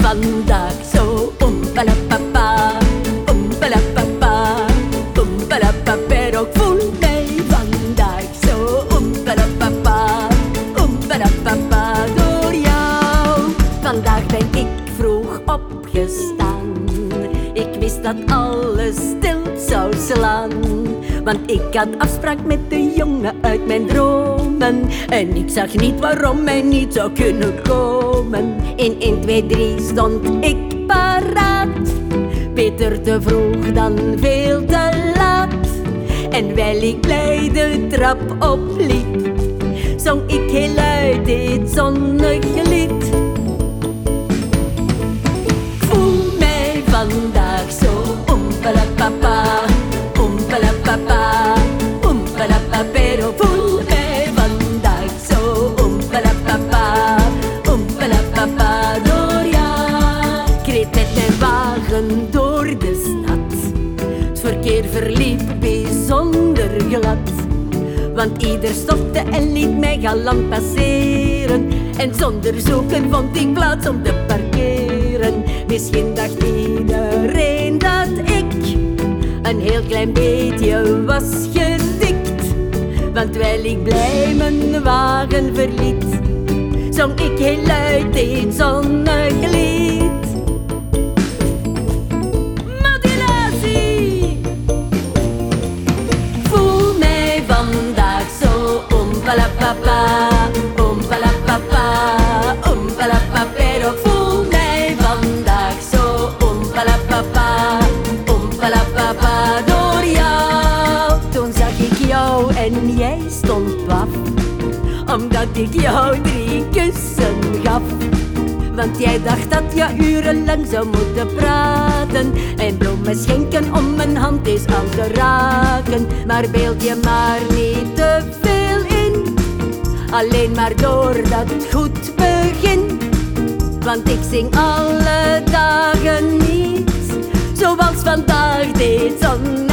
vandaag zo oempalapapa, oempalapapa, oempalapapero. Ik voel mij vandaag zo oempalapapa, oempalapapa door jou. Vandaag ben ik vroeg opgestaan, ik wist dat alles stil zou slaan. Want ik had afspraak met de jongen uit mijn dromen en ik zag niet waarom hij niet zou kunnen komen. In 1, 2, 3 stond ik paraat, beter te vroeg dan veel te laat. En wijl ik blij de trap opliep, zong ik heel luid dit zonnige lied. Ik voel mij vandaag zo oempalapapa, oempalapapa, oempalapapero. Voel mij vandaag zo oempalapapa, oempalapapa door jou. Ik reed met mijn wagen door de stad, het verkeer verliep bijzonder glad. Want ieder stopte en liet mij galant passeren, en zonder zoeken vond ik plaats om te parkeren. Misschien dacht iedereen dat ik een heel klein beetje was gedikt, want terwijl ik blij mijn wagen verliet, zong ik heel luid dit zonnige lied. Modulatie! Voel mij vandaag zo oempalapapa, oempalapapa, oempalapapero. Voel mij vandaag zo oempalapapa, oempalapapa door jou. Toen zag ik jou en jij stond paf, omdat ik jou 3 kussen gaf. Want jij dacht dat je urenlang zou moeten praten en bloemen schenken om mijn hand eens aan te raken. Maar beeld je maar niet te veel in, alleen maar doordat het goed begint. Want ik zing alle dagen niet zoals vandaag dit zon.